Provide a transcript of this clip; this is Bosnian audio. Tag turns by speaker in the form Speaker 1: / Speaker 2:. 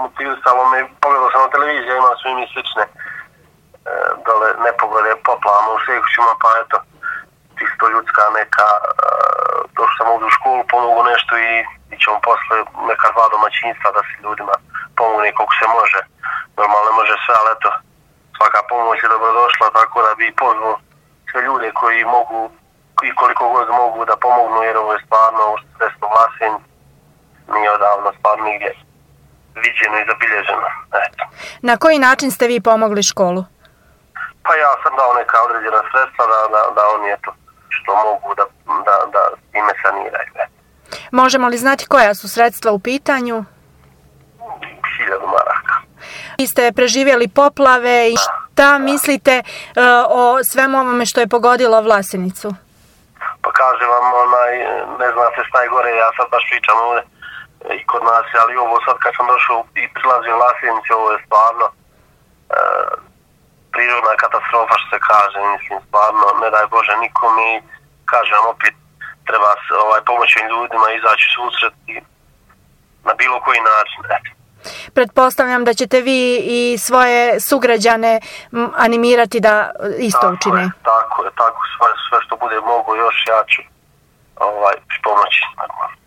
Speaker 1: motivisalo me, pogledao sam na televiziji, imam su i mi slične dole nepogode poplavama u Sekućima, pa eto, čisto ljudska neka, došao sam ovdje u školu, pomogu nešto i ćemo posle neka dva domaćinstva da se ljudima pomogne koliko se može. Normalno ne može sve, ali eto, svaka pomoć je dobrodošla, tako da bi pozvao sve ljude koji mogu i koliko god mogu da pomognu, jer ovo je stvarno sredstvo Vlasinj nije odavno stvarno nigdje viđeno i zabilježeno. Eto.
Speaker 2: Na koji način ste vi pomogli školu?
Speaker 1: Pa ja sam dao neka određena sredstva da oni eto što mogu da ime saniraju.
Speaker 2: Možemo li znati koja su sredstva u pitanju?
Speaker 1: 1000 maraka.
Speaker 2: Vi ste preživjeli poplave i šta mislite o svemu ovome što je pogodilo Vlasenicu?
Speaker 1: Pa kažem vam, ne zna se šta je gore, ja sad baš pričam ovdje i kod nas, ali ovo sad kad sam došao i prilazio Vlasenici, ovo je stvarno prirodna katastrofa što se kaže, mislim stvarno, ne daj Bože nikom i kažem opet treba pomoći ljudima izaći u susret i na bilo koji način.
Speaker 2: Pretpostavljam da ćete vi i svoje sugrađane animirati da isto učine.
Speaker 1: Tako je, sve što bude mogu još ja ću pomoći.